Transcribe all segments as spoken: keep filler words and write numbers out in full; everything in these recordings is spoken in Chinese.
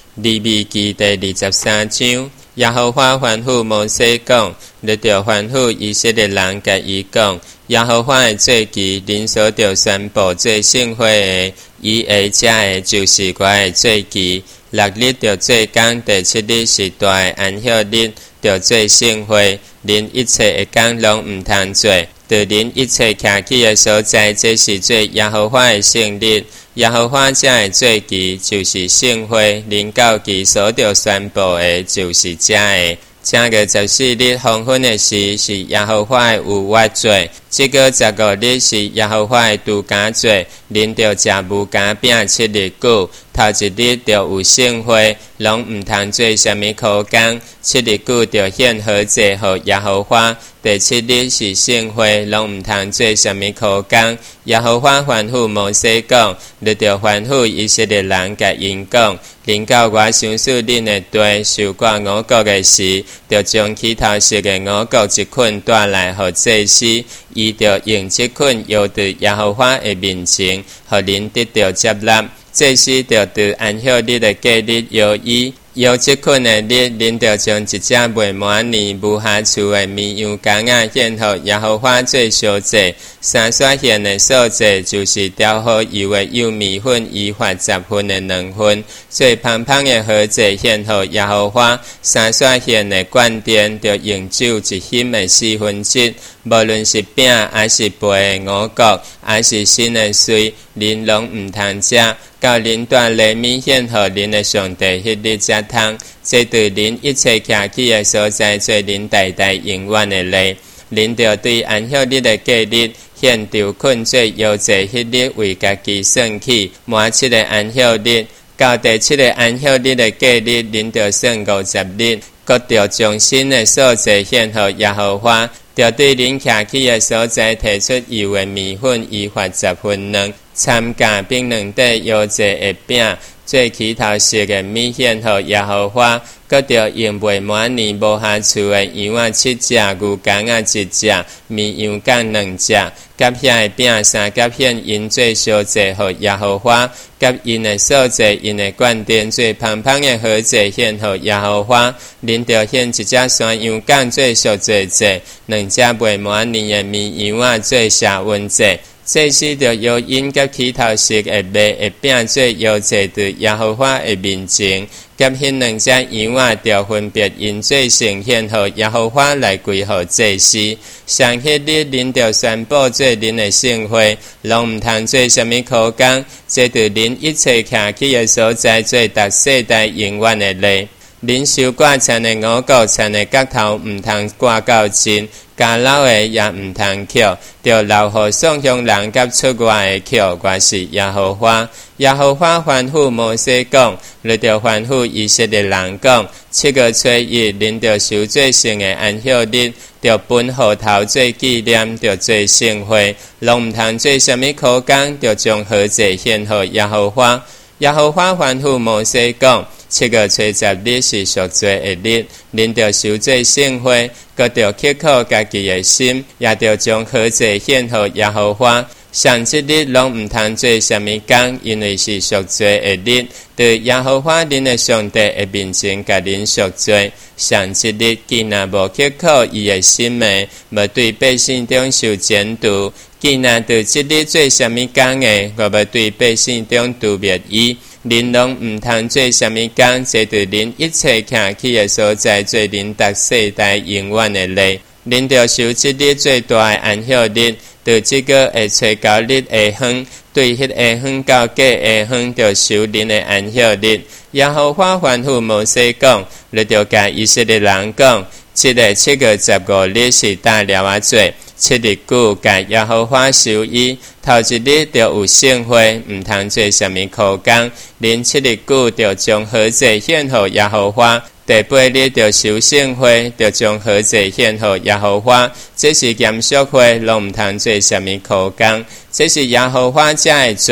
利未記第二十三章，耶和華吩咐摩西講，你著吩咐以色列人甲伊講，耶和華的節期，恁所著宣布做聖會的，伊下遮的就是我的節期。六日著做工，第七日是大的安息日，著做聖會。恁一切的工攏毋通做，著恁一切徛起的所在，這是做耶和華的聖日。耶和華遮的節期就是聖會，恁到期所著宣布的，就是遮的。正月十四日黃昏的時，是耶和華的有月節。這個十五日是耶和華的度假節，恁著食無加餅七日久。頭一日著有聖會，攏毋通做啥物苦工。七日久著獻和祭予耶和華。第七日是聖會，攏毋通做啥物苦工。耶和華吩咐摩西講，你著吩咐以色列人甲因講，恁到我想使恁的地受割五穀的時，著將起頭熟的五穀一捆帶來予祭司，伊著用這捆搖佇耶和華的面前，予恁得到接納。祭司著佇安息日的假日搖伊，搖這捆的日，恁著將一隻未滿年無下厝的綿羊公仔獻予耶和華做燒祭。三刷獻的素祭就是調好油的幼米粉，伊發十分的兩分，最芳芳的和祭獻予耶和華。三刷獻的灌奠著用酒一欣的四分之，無論是餅還是焙的五穀，還是新的水，恁攏毋通食。到恁帶禮物獻予恁的上帝，迄日才通。這對恁一切徛起的所在，做恁代代永遠的禮。恁著對安息日的假日獻著捆做搖祭，迄日為家己算起，滿七個安息日。到第七個安息日的假日，恁著算五十日，閣著將新的素祭獻予耶和華。著對恁徛起的所在提出油的米粉，伊發十分兩。參加並兩塊搖祭的餅，做起頭熟的米獻予耶和華，閣著用未滿年無下厝的羊仔七隻，牛公仔一隻，綿羊角兩隻，甲遐的餅三甲獻因做燒祭予耶和華，甲因的素祭、因的灌奠做芳芳的和祭獻予耶和華。恁著獻一隻山羊角做贖罪祭，兩隻未滿年的綿羊仔做謝恩祭。祭司著搖因甲起頭熟的麥的餅做搖祭佇耶和華的面前，甲迄兩隻羊仔著分別因做聖獻予耶和華來歸予祭司。上迄日恁著宣布做恁的聖會，攏毋通做啥物苦工，這對恁一切徛起的所在，做逐世代永遠的禮。恁收割田的五穀，田的角頭毋通掛到前，家老的也毋通抾，著留予送香人甲出外的抾。我是耶和華。耶和華吩咐摩西講，你著吩咐以色列人講，七個初一，恁著守最聖的安息日，著分號頭做紀念，著做聖會，攏毋通做啥物苦工，著將和祭獻予耶和華。耶和華吩咐摩西講，七個初十日是贖罪的日，恁著守做聖會，閣著刻苦家己的心，也著將和祭獻予耶和華。上一日攏毋通做啥物工，因為是贖罪的日，對耶和華恁的上帝的面前，甲恁贖罪。上一日既若無刻苦伊的心的，無對百姓中受檢督，既若對即日做啥物工的，我無對百姓中誅滅伊。恁攏毋通做啥物工，這對恁一切徛起的所在，做恁逐世代永遠的禮。恁著守即日最大的安息日，對即個會初九日下昏，對迄下昏到隔下昏，著守恁的安息日。耶和華吩咐摩西講，你著甲以色列人講，即個七月十五日是大了啊節，七日久甲耶和華守伊。頭一日著有聖會，毋通做啥物苦工。恁七日久著將和祭獻予耶和華。第八日著守聖會，著將和祭獻予耶和華。這是嚴肅會，攏毋通做啥物苦工。這是耶和華遮的罪，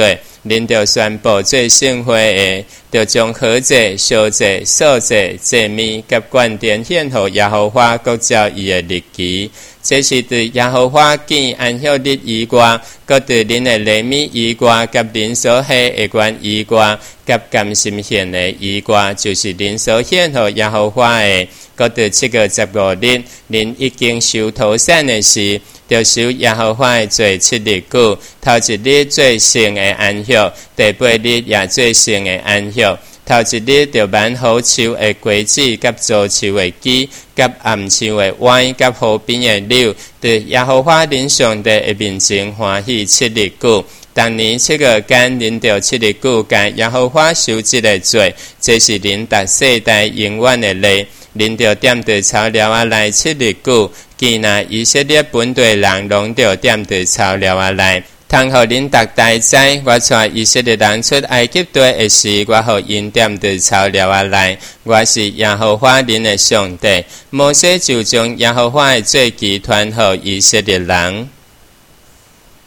恁着宣布做圣会的，着将好祭、烧祭、素祭、祭物甲冠殿献予耶和华，各照伊的日期。这是对耶和华见安息日以外，各对恁的礼物以外，甲恁所献的官以外，甲甘心献的以外，就是恁所献予耶和华的。各对七个十五日，恁已经收土产的时，着守耶和华的做七日久。头一日做圣的安息，第八日也做圣的安息。头一日着挽好树的果子，甲造树的枝，甲暗树的歪，甲河边的柳，对耶和华恁上帝的面前欢喜七日久。当年七个间，恁着七日久，甲耶和华守这个罪，这是恁逐世代永远的例。恁着踮伫草料啊来七日久，见那以色列本地人拢着踮伫草料啊来。通互恁逐代知，我带以色列人出埃及地的时，我互因踮伫草料啊来。我是耶和华恁的上帝。摩西就将耶和华的罪记传予以色列人。